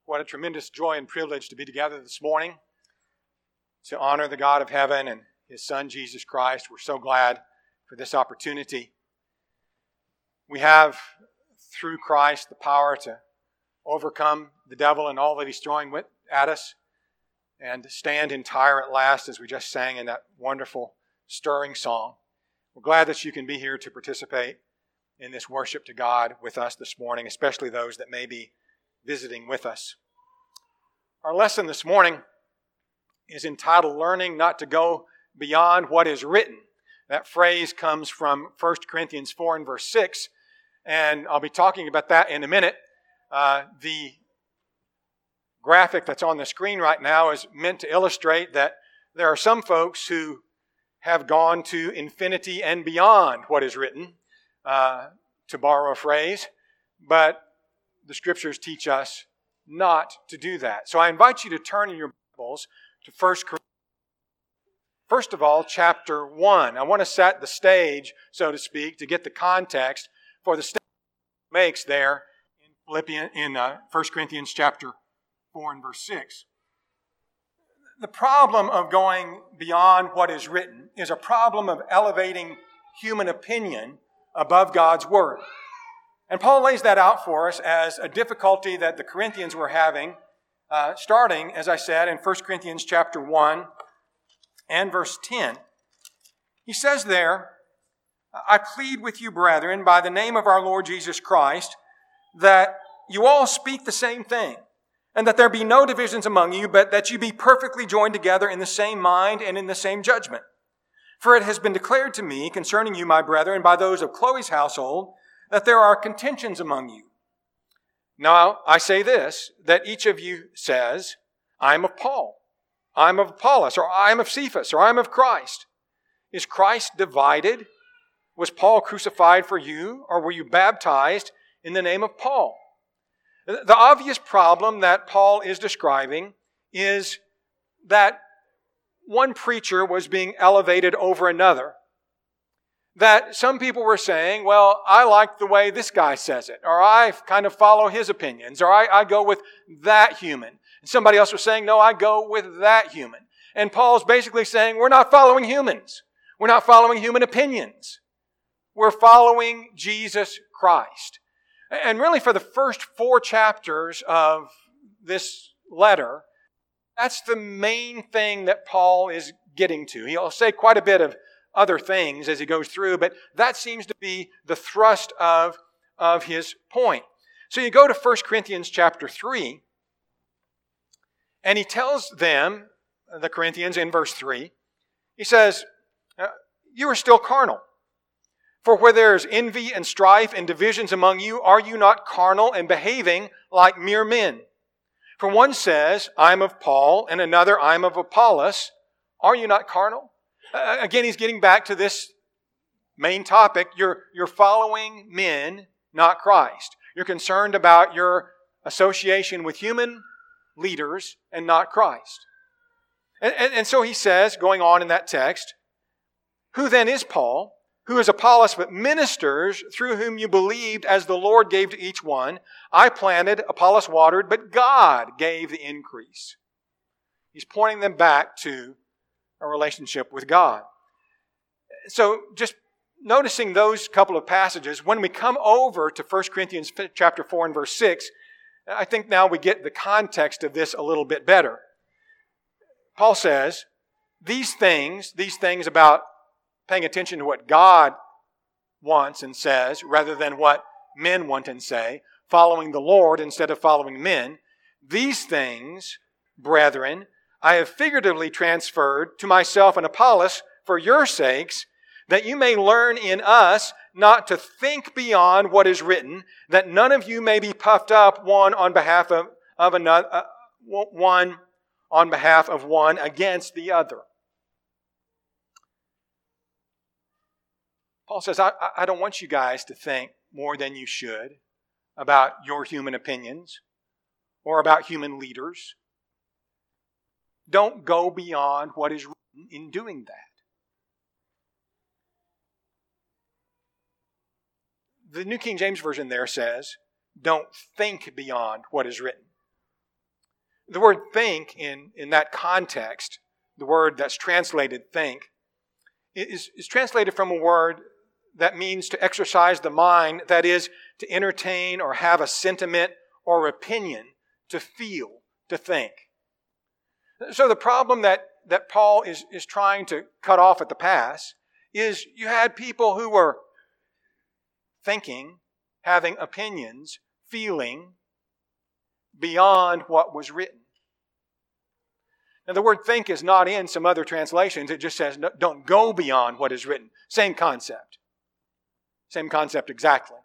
What a tremendous joy and privilege to be together this morning to honor the God of heaven and His Son, Jesus Christ. We're so glad for this opportunity. We have, through Christ, the power to overcome the devil and all that he's throwing at us and stand entire at last, as we just sang in that wonderful, stirring song. We're glad that you can be here to participate in this worship to God with us this morning, especially those that may be visiting with us. Our lesson this morning is entitled, Learning Not to Go Beyond What Is Written. That phrase comes from 1 Corinthians 4 and verse 6, and I'll be talking about that in a minute. The graphic that's on the screen right now is meant to illustrate that there are some folks who have gone to infinity and beyond what is written, to borrow a phrase, but the Scriptures teach us not to do that. So I invite you to turn in your Bibles to 1 Corinthians. First of all, chapter 1. I want to set the stage, so to speak, to get the context for the statement it makes there in 1 Corinthians chapter 4 and verse 6. The problem of going beyond what is written is a problem of elevating human opinion above God's Word. And Paul lays that out for us as a difficulty that the Corinthians were having, starting, as I said, in 1 Corinthians chapter 1 and verse 10. He says there, I plead with you, brethren, by the name of our Lord Jesus Christ, that you all speak the same thing, and that there be no divisions among you, but that you be perfectly joined together in the same mind and in the same judgment. For it has been declared to me concerning you, my brethren, by those of Chloe's household, that there are contentions among you. Now, I say this, that each of you says, I am of Paul, I am of Apollos, or I am of Cephas, or I am of Christ. Is Christ divided? Was Paul crucified for you, or were you baptized in the name of Paul? The obvious problem that Paul is describing is that one preacher was being elevated over another. That some people were saying, well, I like the way this guy says it, or I kind of follow his opinions, or I go with that human. And somebody else was saying, no, I go with that human. And Paul's basically saying, we're not following humans. We're not following human opinions. We're following Jesus Christ. And really for the first 4 chapters of this letter, that's the main thing that Paul is getting to. He'll say quite a bit of other things as he goes through, but that seems to be the thrust of his point. So you go to 1 Corinthians chapter 3, and he tells them, the Corinthians, in verse 3, he says, you are still carnal. For where there is envy and strife and divisions among you, are you not carnal and behaving like mere men? For one says, I am of Paul, and another, I am of Apollos. Are you not carnal? Again, he's getting back to this main topic. You're following men, not Christ. You're concerned about your association with human leaders and not Christ. And so he says, going on in that text, who then is Paul? Who is Apollos but ministers through whom you believed as the Lord gave to each one? I planted, Apollos watered, but God gave the increase. He's pointing them back to a relationship with God. So just noticing those couple of passages, when we come over to 1 Corinthians chapter 4 and verse 6, I think now we get the context of this a little bit better. Paul says, these things about paying attention to what God wants and says rather than what men want and say, following the Lord instead of following men, these things, brethren, I have figuratively transferred to myself and Apollos for your sakes, that you may learn in us not to think beyond what is written, that none of you may be puffed up one on behalf of another, one on behalf of one against the other. Paul says, I don't want you guys to think more than you should about your human opinions or about human leaders. Don't go beyond what is written in doing that. The New King James Version there says, don't think beyond what is written. The word think in that context, the word that's translated think, is translated from a word that means to exercise the mind, that is, to entertain or have a sentiment or opinion, to feel, to think. So the problem that Paul is trying to cut off at the pass is you had people who were thinking, having opinions, feeling beyond what was written. Now the word think is not in some other translations. It just says don't go beyond what is written. Same concept. Same concept exactly.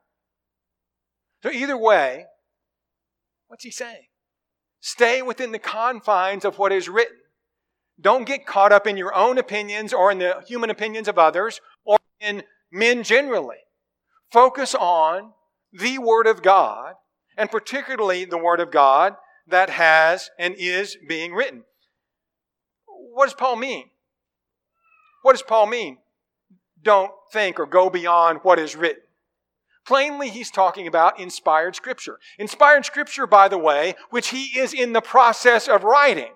So either way, what's he saying? Stay within the confines of what is written. Don't get caught up in your own opinions or in the human opinions of others or in men generally. Focus on the Word of God, and particularly the Word of God that has and is being written. What does Paul mean? What does Paul mean? Don't think or go beyond what is written. Plainly, he's talking about inspired Scripture. Inspired Scripture, by the way, which he is in the process of writing,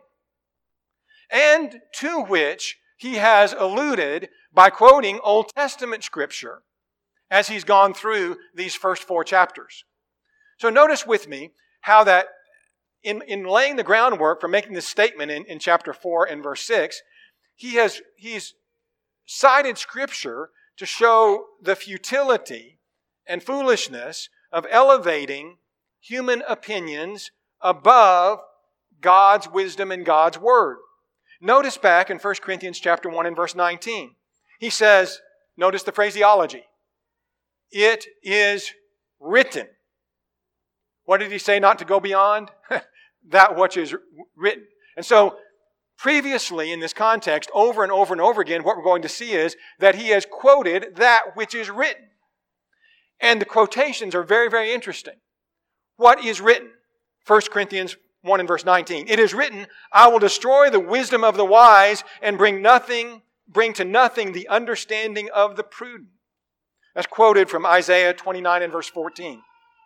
and to which he has alluded by quoting Old Testament Scripture as he's gone through these first 4 chapters. So notice with me how that in laying the groundwork for making this statement in chapter 4 and verse 6, he's cited Scripture to show the futility and foolishness of elevating human opinions above God's wisdom and God's Word. Notice back in 1 Corinthians chapter 1 and verse 19. He says, notice the phraseology. It is written. What did he say not to go beyond? That which is written. And so, previously in this context, over and over and over again, what we're going to see is that he has quoted that which is written. And the quotations are very, very interesting. What is written? 1 Corinthians 1 and verse 19. It is written, I will destroy the wisdom of the wise and bring to nothing the understanding of the prudent. That's quoted from Isaiah 29 and verse 14.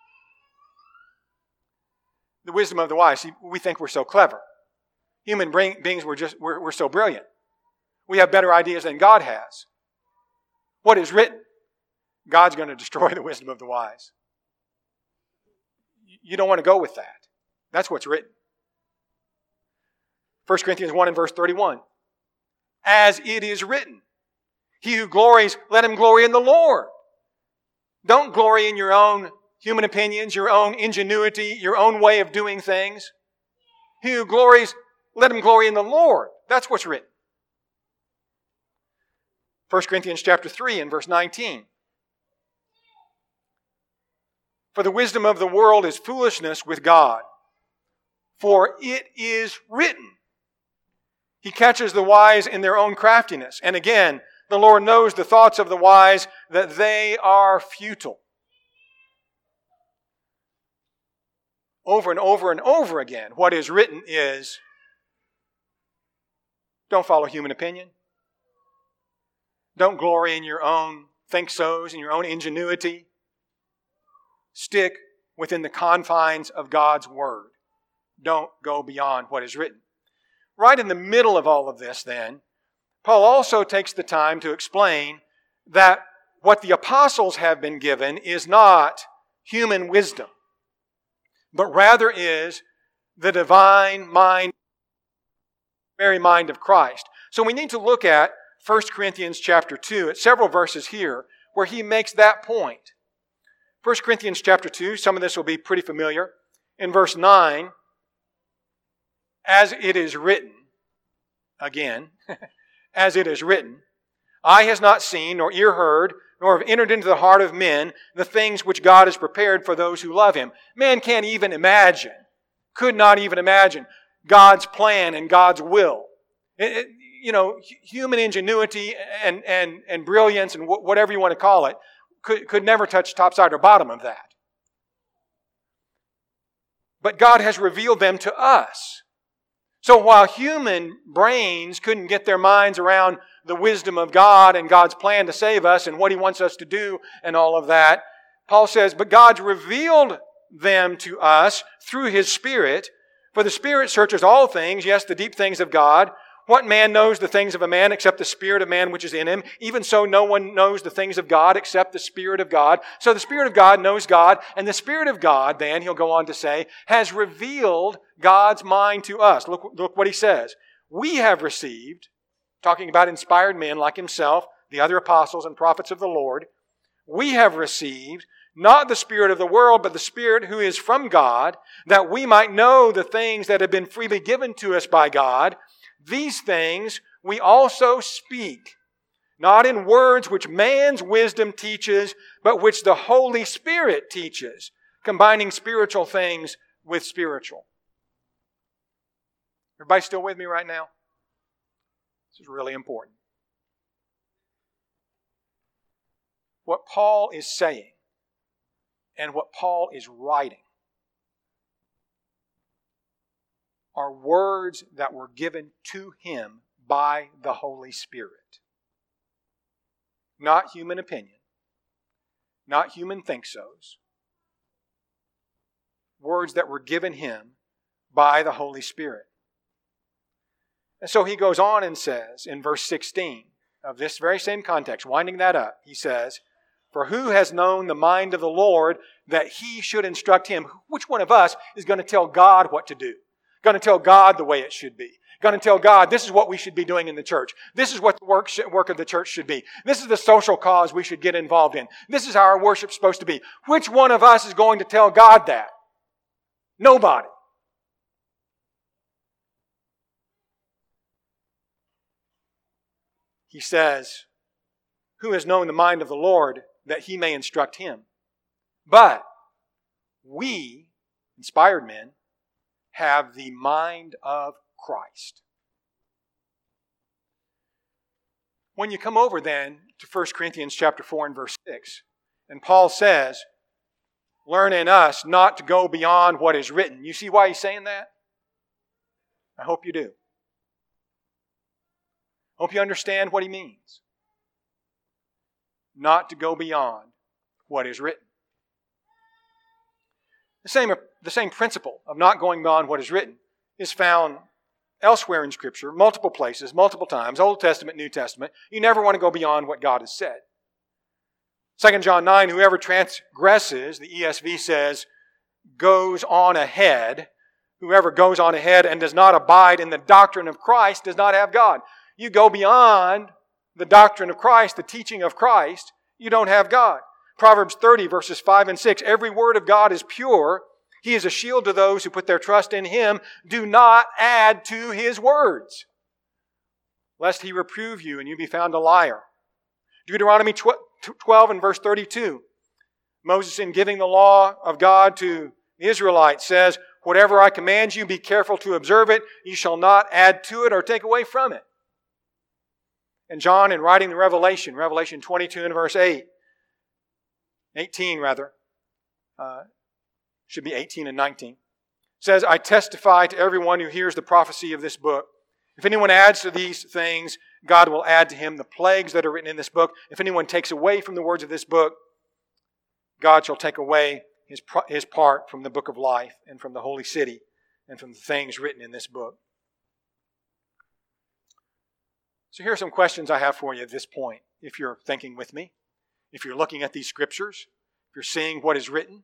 The wisdom of the wise. See, we think we're so clever. Human beings, we're so brilliant. We have better ideas than God has. What is written? God's going to destroy the wisdom of the wise. You don't want to go with that. That's what's written. 1 Corinthians 1 and verse 31. As it is written, he who glories, let him glory in the Lord. Don't glory in your own human opinions, your own ingenuity, your own way of doing things. He who glories, let him glory in the Lord. That's what's written. 1 Corinthians chapter 3 and verse 19. For the wisdom of the world is foolishness with God. For it is written. He catches the wise in their own craftiness. And again, the Lord knows the thoughts of the wise, that they are futile. Over and over and over again, what is written is, don't follow human opinion. Don't glory in your own think-sos and your own ingenuity. Stick within the confines of God's Word. Don't go beyond what is written. Right in the middle of all of this, then, Paul also takes the time to explain that what the apostles have been given is not human wisdom, but rather is the divine mind, very mind of Christ. So we need to look at 1 Corinthians chapter 2, at several verses here, where he makes that point. 1 Corinthians chapter 2, some of this will be pretty familiar. In verse 9, as it is written, again, as it is written, eye has not seen, nor ear heard, nor have entered into the heart of men the things which God has prepared for those who love Him. Man can't even imagine, could not even imagine God's plan and God's will. Human ingenuity and brilliance and whatever you want to call it could never touch top side or bottom of that. But God has revealed them to us. So while human brains couldn't get their minds around the wisdom of God and God's plan to save us and what He wants us to do and all of that, Paul says, but God's revealed them to us through His Spirit, For the Spirit searches all things, yes, the deep things of God. What man knows the things of a man except the spirit of man which is in him? Even so, no one knows the things of God except the Spirit of God. So the Spirit of God knows God, and the Spirit of God, then, he'll go on to say, has revealed God's mind to us. Look what he says. We have received, talking about inspired men like himself, the other apostles and prophets of the Lord, we have received not the spirit of the world, but the Spirit who is from God, that we might know the things that have been freely given to us by God. These things we also speak, not in words which man's wisdom teaches, but which the Holy Spirit teaches, combining spiritual things with spiritual. Everybody still with me right now? This is really important. What Paul is saying and what Paul is writing are words that were given to him by the Holy Spirit. Not human opinion, not human think-sos. Words that were given him by the Holy Spirit. And so he goes on and says in verse 16 of this very same context, winding that up, he says, for who has known the mind of the Lord that he should instruct him? Which one of us is going to tell God what to do? Going to tell God the way it should be? Going to tell God this is what we should be doing in the church. This is what the work of the church should be. This is the social cause we should get involved in. This is how our worship's supposed to be. Which one of us is going to tell God that? Nobody. He says, who has known the mind of the Lord that he may instruct him? But we, inspired men, have the mind of Christ. When you come over then to 1 Corinthians chapter 4 and verse 6, and Paul says, learn in us not to go beyond what is written. You see why he's saying that? I hope you do. Hope you understand what he means. Not to go beyond what is written. The same principle of not going beyond what is written is found elsewhere in Scripture, multiple places, multiple times, Old Testament, New Testament. You never want to go beyond what God has said. 2 John 9, whoever transgresses, the ESV says, goes on ahead. Whoever goes on ahead and does not abide in the doctrine of Christ does not have God. You go beyond the doctrine of Christ, the teaching of Christ, you don't have God. Proverbs 30 verses 5 and 6, every word of God is pure. He is a shield to those who put their trust in Him. Do not add to His words, lest He reprove you and you be found a liar. Deuteronomy 12 and verse 32, Moses, in giving the law of God to the Israelites, says, whatever I command you, be careful to observe it. You shall not add to it or take away from it. And John, in writing the Revelation 22 and verse 18 rather, should be 18 and 19, says, I testify to everyone who hears the prophecy of this book. If anyone adds to these things, God will add to him the plagues that are written in this book. If anyone takes away from the words of this book, God shall take away his part from the book of life and from the holy city and from the things written in this book. So here are some questions I have for you at this point, if you're thinking with me, if you're looking at these scriptures, if you're seeing what is written.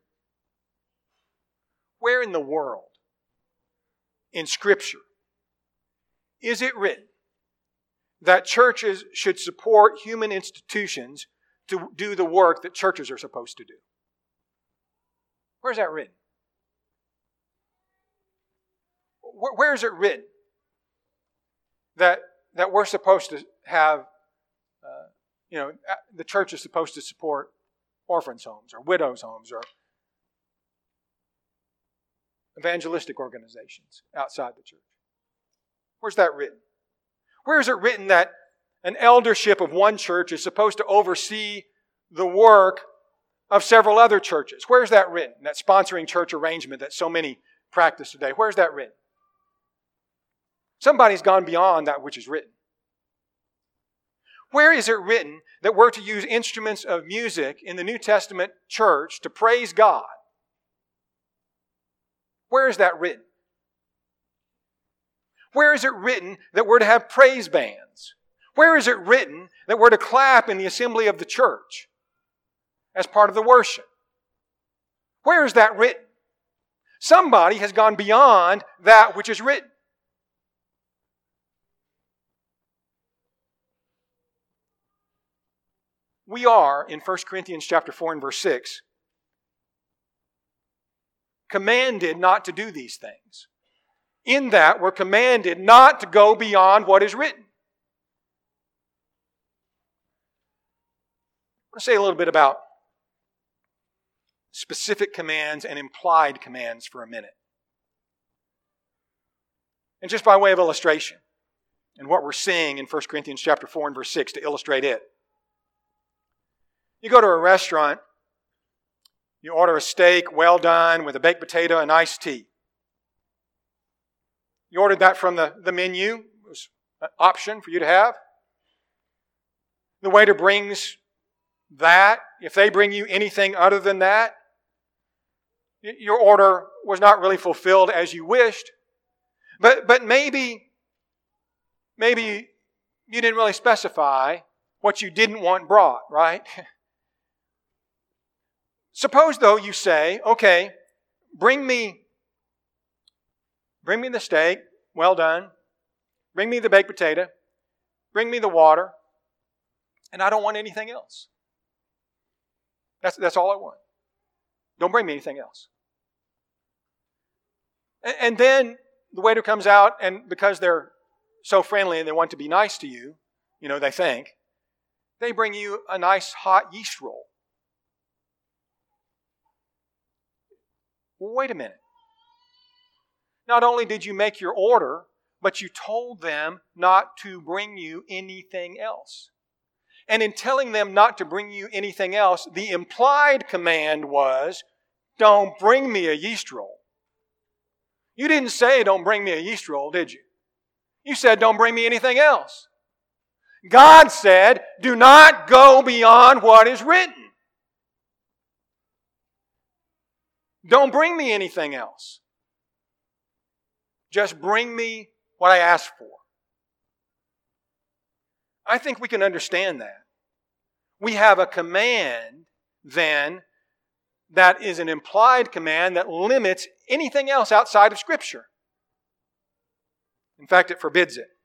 Where in the world, in Scripture, is it written that churches should support human institutions to do the work that churches are supposed to do? Where's that written? Where is it written that we're supposed to have, the church is supposed to support orphans' homes or widows' homes or evangelistic organizations outside the church? Where's that written? Where is it written that an eldership of one church is supposed to oversee the work of several other churches? Where's that written? That sponsoring church arrangement that so many practice today. Where's that written? Somebody's gone beyond that which is written. Where is it written that we're to use instruments of music in the New Testament church to praise God? Where is that written? Where is it written that we're to have praise bands? Where is it written that we're to clap in the assembly of the church as part of the worship? Where is that written? Somebody has gone beyond that which is written. We are, in 1 Corinthians chapter 4 and verse 6, commanded not to do these things. In that, we're commanded not to go beyond what is written. I want to say a little bit about specific commands and implied commands for a minute. And just by way of illustration, and what we're seeing in 1 Corinthians chapter 4 and verse 6 to illustrate it. You go to a restaurant, you order a steak well done with a baked potato and iced tea. You ordered that from the menu. It was an option for you to have. The waiter brings that. If they bring you anything other than that, your order was not really fulfilled as you wished. But maybe you didn't really specify what you didn't want brought, right? Suppose, though, you say, okay, bring me the steak, well done. Bring me the baked potato. Bring me the water. And I don't want anything else. That's all I want. Don't bring me anything else. And then the waiter comes out, and because they're so friendly and they want to be nice to you, they think, they bring you a nice hot yeast roll. Well, wait a minute. Not only did you make your order, but you told them not to bring you anything else. And in telling them not to bring you anything else, the implied command was, don't bring me a yeast roll. You didn't say, don't bring me a yeast roll, did you? You said, don't bring me anything else. God said, do not go beyond what is written. Don't bring me anything else. Just bring me what I asked for. I think we can understand that. We have a command, then, that is an implied command that limits anything else outside of Scripture. In fact, it forbids it.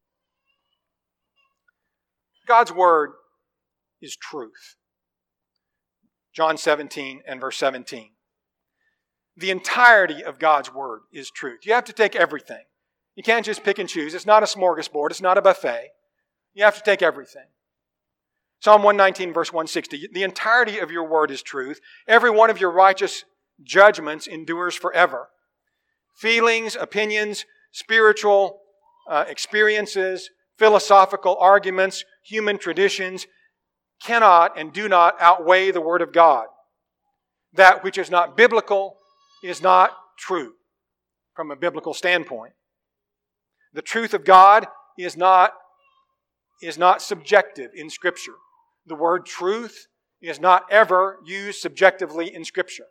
God's Word is truth. John 17 and verse 17. The entirety of God's Word is truth. You have to take everything. You can't just pick and choose. It's not a smorgasbord. It's not a buffet. You have to take everything. Psalm 119 verse 160. The entirety of your Word is truth. Every one of your righteous judgments endures forever. Feelings, opinions, spiritual experiences, philosophical arguments, human traditions cannot and do not outweigh the Word of God. That which is not biblical is not true from a biblical standpoint. The truth of God is not subjective in Scripture. The word truth is not ever used subjectively in Scripture.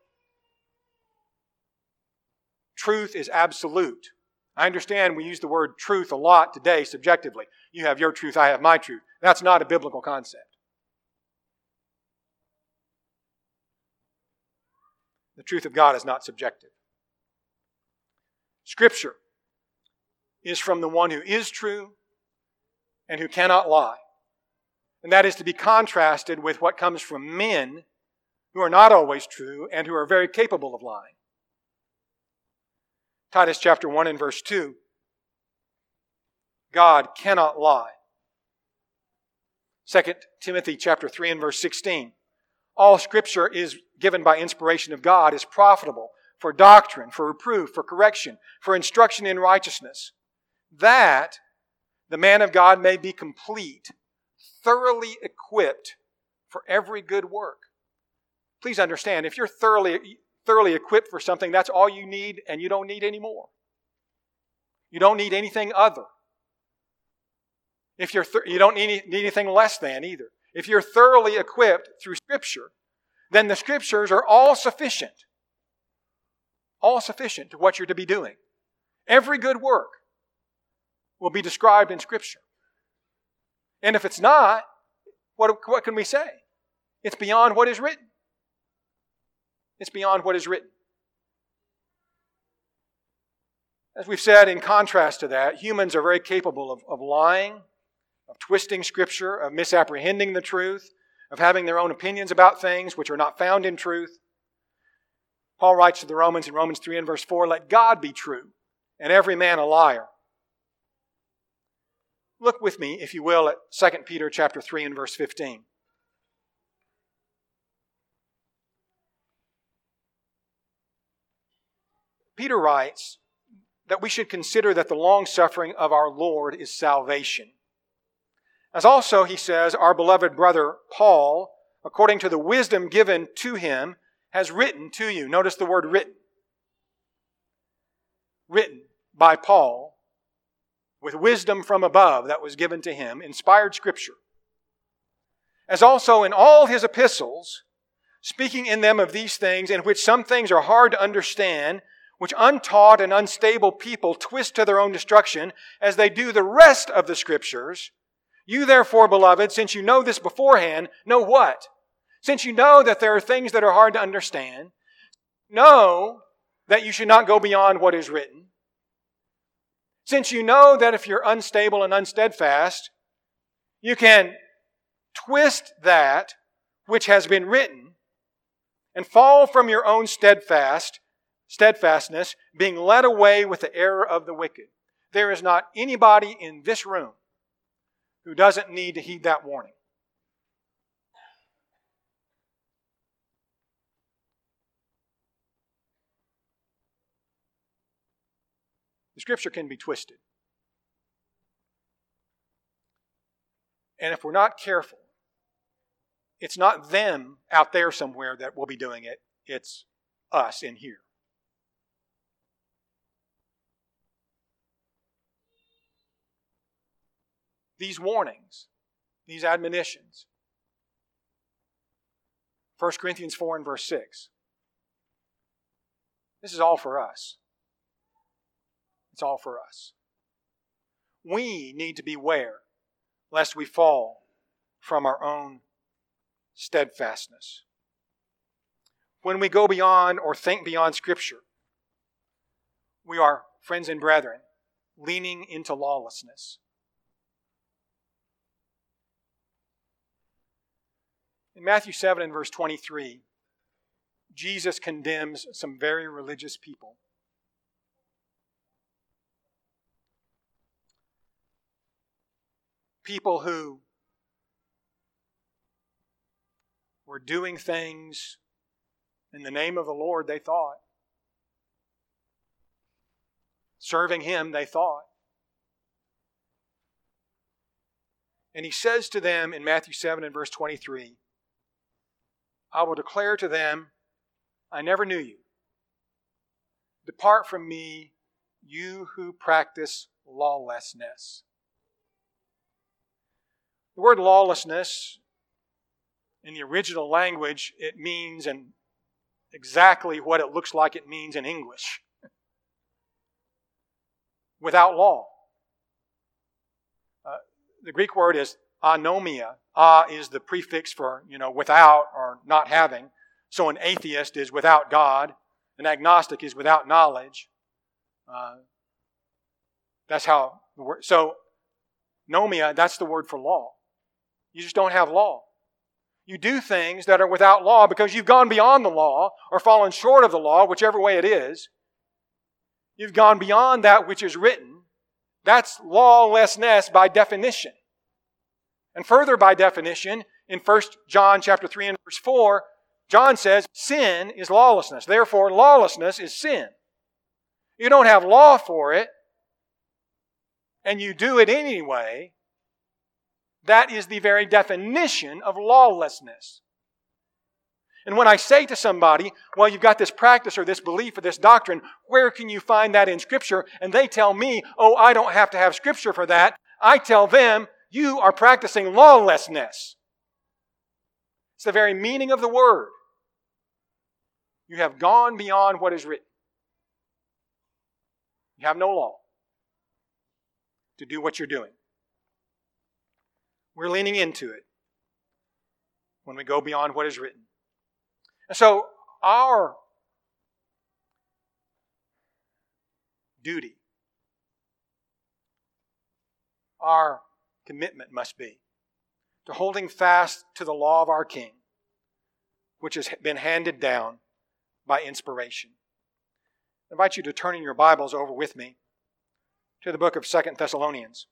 Truth is absolute. I understand we use the word truth a lot today subjectively. You have your truth, I have my truth. That's not a biblical concept. The truth of God is not subjective. Scripture is from the one who is true and who cannot lie. And that is to be contrasted with what comes from men who are not always true and who are very capable of lying. Titus chapter 1 and verse 2. God cannot lie. 2 Timothy chapter 3 and verse 16. All Scripture is given by inspiration of God, is profitable for doctrine, for reproof, for correction, for instruction in righteousness, that the man of God may be complete, thoroughly equipped for every good work. Please understand, if you're thoroughly equipped for something, that's all you need, and you don't need any more. You don't need anything other. You don't need anything less than either. If you're thoroughly equipped through Scripture, then the Scriptures are all sufficient. All sufficient to what you're to be doing. Every good work. will be described in Scripture. And if it's not, what can we say? It's beyond what is written. It's beyond what is written. As we've said, in contrast to that, humans are very capable of lying, of twisting Scripture, of misapprehending the truth, of having their own opinions about things which are not found in truth. Paul writes to the Romans in Romans 3 and verse 4, "Let God be true, and every man a liar." Look with me, if you will, at 2 Peter chapter 3 and verse 15. Peter writes that we should consider that the long-suffering of our Lord is salvation. As also, he says, our beloved brother Paul, according to the wisdom given to him, has written to you. Notice the word written. Written by Paul with wisdom from above that was given to him, inspired Scripture. As also in all his epistles, speaking in them of these things, in which some things are hard to understand, which untaught and unstable people twist to their own destruction, as they do the rest of the Scriptures. You therefore, beloved, since you know this beforehand, know what? Since you know that there are things that are hard to understand, know that you should not go beyond what is written. Since you know that if you're unstable and unsteadfast, you can twist that which has been written and fall from your own steadfastness, being led away with the error of the wicked. There is not anybody in this room who doesn't need to heed that warning. The Scripture can be twisted. And if we're not careful, it's not them out there somewhere that will be doing it. It's us in here. These warnings, these admonitions. 1 Corinthians 4 and verse 6. This is all for us. It's all for us. We need to beware lest we fall from our own steadfastness. When we go beyond or think beyond Scripture, we are, friends and brethren, leaning into lawlessness. In Matthew 7 and verse 23, Jesus condemns some very religious people. People who were doing things in the name of the Lord, they thought. Serving Him, they thought. And He says to them in Matthew 7 and verse 23, I will declare to them, I never knew you. Depart from me, you who practice lawlessness. The word lawlessness, in the original language, it means and exactly what it looks like it means in English. Without law. The Greek word is anomia. Is the prefix for, without or not having. So an atheist is without God. An agnostic is without knowledge. That's how the word. So, nomia, that's the word for law. You just don't have law. You do things that are without law because you've gone beyond the law or fallen short of the law, whichever way it is. You've gone beyond that which is written. That's lawlessness by definition. And further by definition, in 1 John chapter 3 and verse 4, John says, sin is lawlessness. Therefore, lawlessness is sin. You don't have law for it, and you do it anyway. That is the very definition of lawlessness. And when I say to somebody, well, you've got this practice or this belief or this doctrine, where can you find that in Scripture? And they tell me, oh, I don't have to have Scripture for that. I tell them, you are practicing lawlessness. It's the very meaning of the word. You have gone beyond what is written. You have no law. to do what you're doing. We're leaning into it when we go beyond what is written. And so our duty, our commitment must be to holding fast to the law of our King, which has been handed down by inspiration. I invite you to turn in your Bibles over with me to the book of 2 Thessalonians.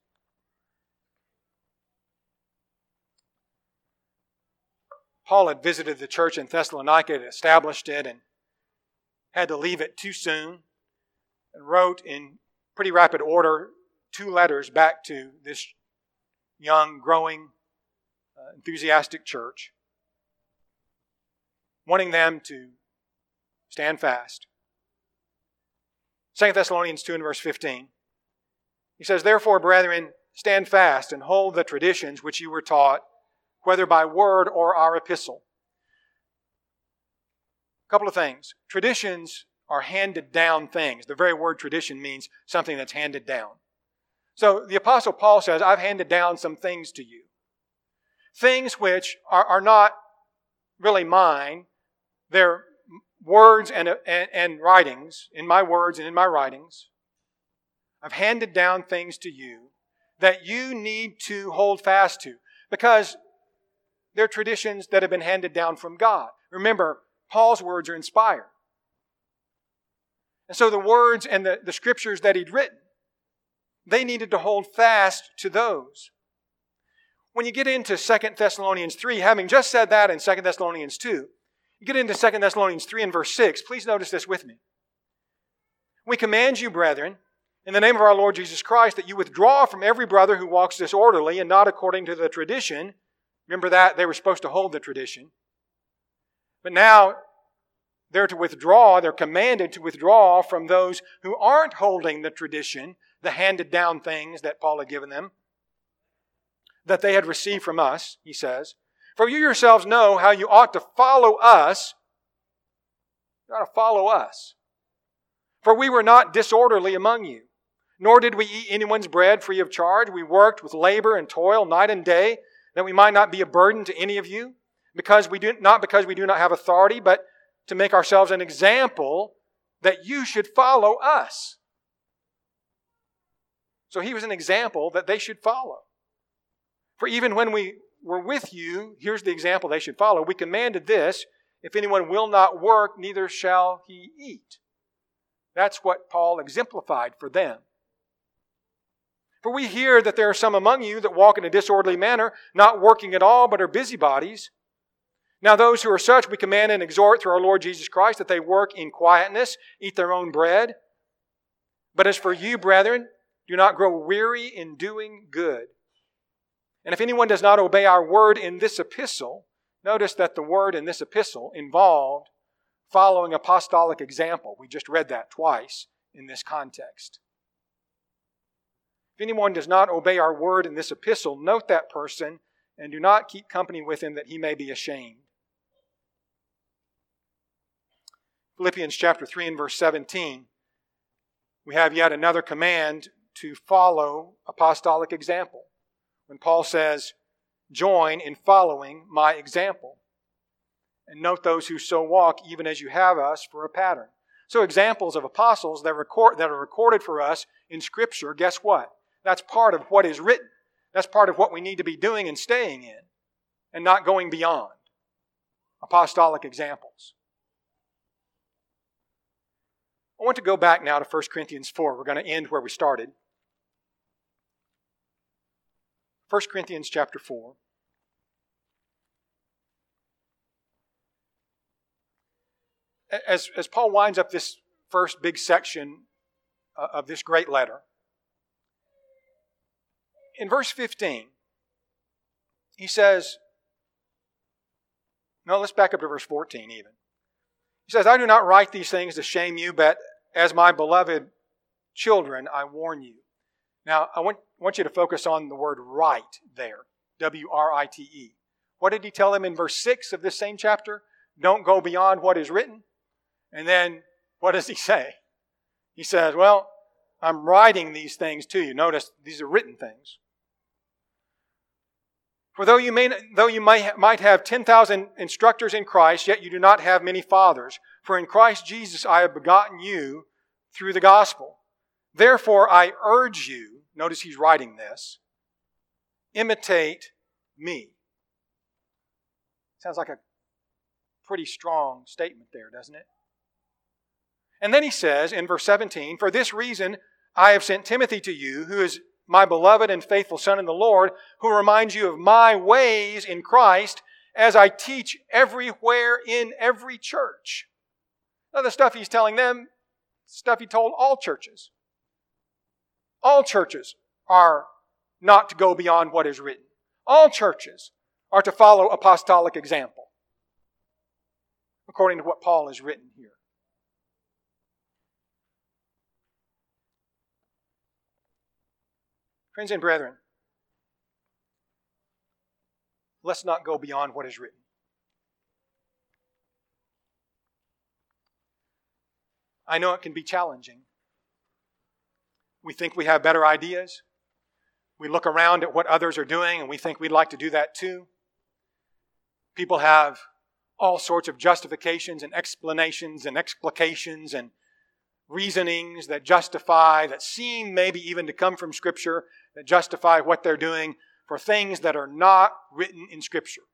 Paul had visited the church in Thessalonica, had established it, and had to leave it too soon, and wrote in pretty rapid order 2 letters back to this young, growing, enthusiastic church, wanting them to stand fast. 2 Thessalonians 2 and verse 15. He says, "Therefore, brethren, stand fast and hold the traditions which you were taught, whether by word or our epistle." A couple of things. Traditions are handed down things. The very word tradition means something that's handed down. So the Apostle Paul says, I've handed down some things to you. Things which are not really mine. They're words and writings, in my words and in my writings. I've handed down things to you that you need to hold fast to, because they're traditions that have been handed down from God. Remember, Paul's words are inspired. And so the words and the scriptures that he'd written, they needed to hold fast to those. When you get into 2 Thessalonians 3, having just said that in 2 Thessalonians 2, you get into 2 Thessalonians 3 and verse 6. Please notice this with me. "We command you, brethren, in the name of our Lord Jesus Christ, that you withdraw from every brother who walks disorderly and not according to the tradition." Remember that? They were supposed to hold the tradition. But now they're to withdraw, they're commanded to withdraw from those who aren't holding the tradition, the handed down things that Paul had given them, that they had received from us, he says. "For you yourselves know how you ought to follow us." You ought to follow us. "For we were not disorderly among you, nor did we eat anyone's bread free of charge. We worked with labor and toil night and day, that we might not be a burden to any of you, not because we do not have authority, but to make ourselves an example that you should follow us." So he was an example that they should follow. "For even when we were with you," here's the example they should follow, "we commanded this, if anyone will not work, neither shall he eat." That's what Paul exemplified for them. "For we hear that there are some among you that walk in a disorderly manner, not working at all, but are busybodies. Now those who are such we command and exhort through our Lord Jesus Christ that they work in quietness, eat their own bread. But as for you, brethren, do not grow weary in doing good. And if anyone does not obey our word in this epistle," notice that the word in this epistle involved following apostolic example. We just read that twice in this context. "If anyone does not obey our word in this epistle, note that person and do not keep company with him, that he may be ashamed." Philippians chapter 3 and verse 17, we have yet another command to follow apostolic example. When Paul says, "Join in following my example. And note those who so walk, even as you have us for a pattern." So examples of apostles that are recorded for us in Scripture, guess what? That's part of what is written. That's part of what we need to be doing and staying in, and not going beyond. Apostolic examples. I want to go back now to 1 Corinthians 4. We're going to end where we started. 1 Corinthians chapter 4. As Paul winds up this first big section of this great letter, in verse 15, he says, no, let's back up to verse 14 even. He says, "I do not write these things to shame you, but as my beloved children, I warn you." Now, I want you to focus on the word "write" there. W-R-I-T-E. What did he tell them in verse 6 of this same chapter? Don't go beyond what is written. And then, what does he say? He says, well, I'm writing these things to you. Notice these are written things. For though you might have 10,000 instructors in Christ, yet you do not have many fathers. For in Christ Jesus I have begotten you through the gospel. Therefore I urge you, notice he's writing this, imitate me. Sounds like a pretty strong statement there, doesn't it? And then he says in verse 17, for this reason I have sent Timothy to you, who is my beloved and faithful son in the Lord, who reminds you of my ways in Christ as I teach everywhere in every church. Now the stuff he's telling them, stuff he told all churches. All churches are not to go beyond what is written. All churches are to follow apostolic example, according to what Paul has written here. Friends and brethren, let's not go beyond what is written. I know it can be challenging. We think we have better ideas. We look around at what others are doing and we think we'd like to do that too. People have all sorts of justifications and explanations and explications and reasonings that justify, that seem maybe even to come from Scripture, that justify what they're doing for things that are not written in Scripture.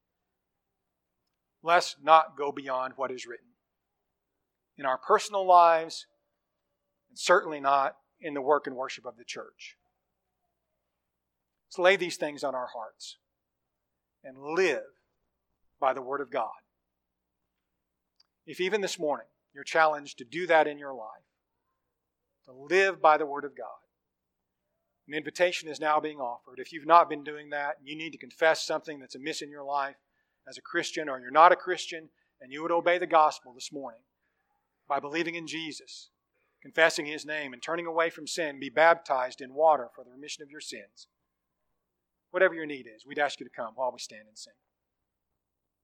Let's not go beyond what is written in our personal lives, and certainly not in the work and worship of the church. Let's lay these things on our hearts and live by the Word of God. If even this morning you're challenged to do that in your life, to live by the Word of God, an invitation is now being offered. If you've not been doing that, you need to confess something that's amiss in your life as a Christian, or you're not a Christian, and you would obey the gospel this morning by believing in Jesus, confessing His name, and turning away from sin, be baptized in water for the remission of your sins. Whatever your need is, we'd ask you to come while we stand and sing.